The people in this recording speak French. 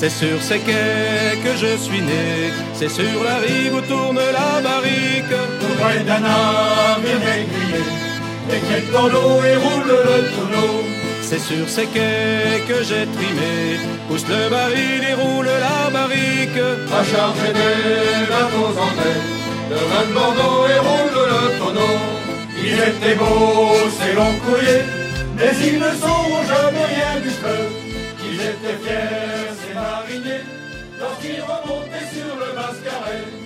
C'est sur ces quais que je suis né, c'est sur la rive où tourne la barrique. Près d'un navire négrier, et qui dans l'eau et roule le tonneau. C'est sur ces quais que j'ai trimé, pousse le baril et roule la barrique. À charger des bateaux en mer, de vin de Bordeaux et roule le tonneau. Ils étaient beaux, ces longs courriers, mais ils ne sont jamais rien du feu. Ils étaient fiers, ces mariniers, lorsqu'ils remontaient sur le Mascaret.